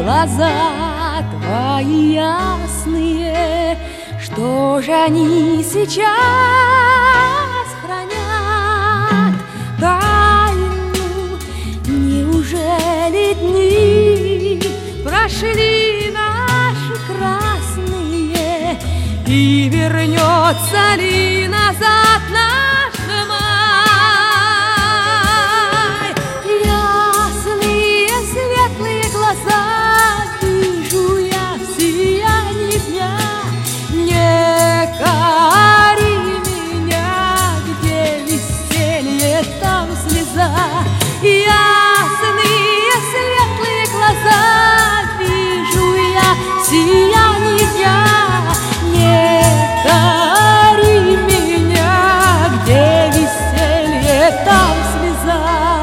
глаза твои ясные, что же они сейчас хранят тайну? Неужели дни прошли наши красные, и вернется ли назад наш май? Ясные светлые глаза вижу я в сиянии дня. Не кори меня, где веселье, там слеза. Ясные светлые глаза вижу я в сиянии дня. Не кори меня, где веселье, там слеза.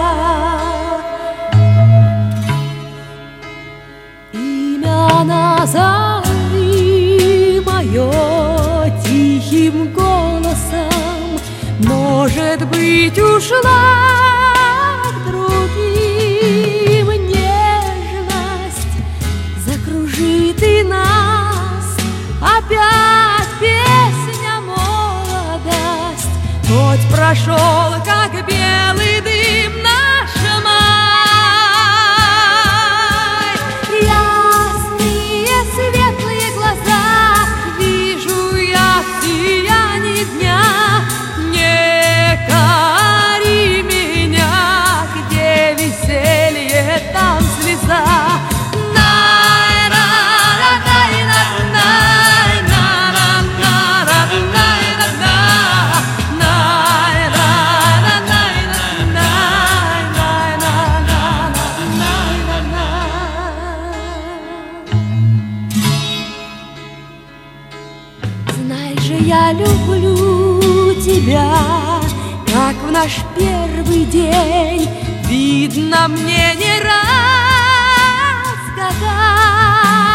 Имя назови мое тихим голосом, может быть, ушла к другим. Нежность закружит и нас, опять песня молодость. Хоть прошел, как белый дым, наш май. Ясные светлые глаза вижу я в сиянии дня. Не кори меня, где веселье, там слеза. Знай же, я люблю тебя, как в наш первый день. Видно мне не раз года.